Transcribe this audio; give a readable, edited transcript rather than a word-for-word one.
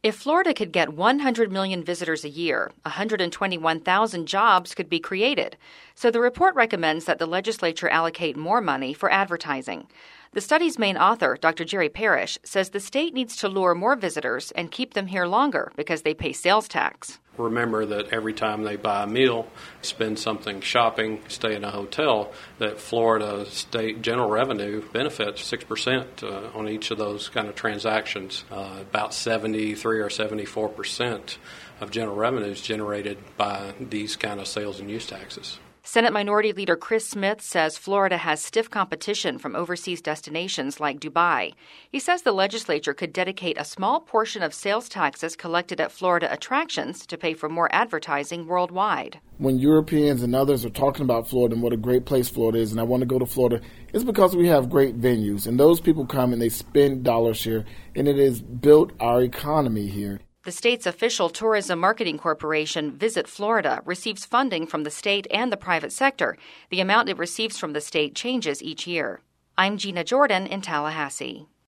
If Florida could get 100 million visitors a year, 121,000 jobs could be created. So the report recommends that the legislature allocate more money for advertising. The study's main author, Dr. Jerry Parrish, says the state needs to lure more visitors and keep them here longer because they pay sales tax. Remember that every time they buy a meal, spend something shopping, stay in a hotel, that Florida state general revenue benefits 6% on each of those kind of transactions. About 73 or 74% of general revenue is generated by these kind of sales and use taxes. Senate Minority Leader Chris Smith says Florida has stiff competition from overseas destinations like Dubai. He says the legislature could dedicate a small portion of sales taxes collected at Florida attractions to pay for more advertising worldwide. When Europeans and others are talking about Florida and what a great place Florida is, and I want to go to Florida, it's because we have great venues. And those people come and they spend dollars here, and it has built our economy here. The state's official tourism marketing corporation, Visit Florida, receives funding from the state and the private sector. The amount it receives from the state changes each year. I'm Gina Jordan in Tallahassee.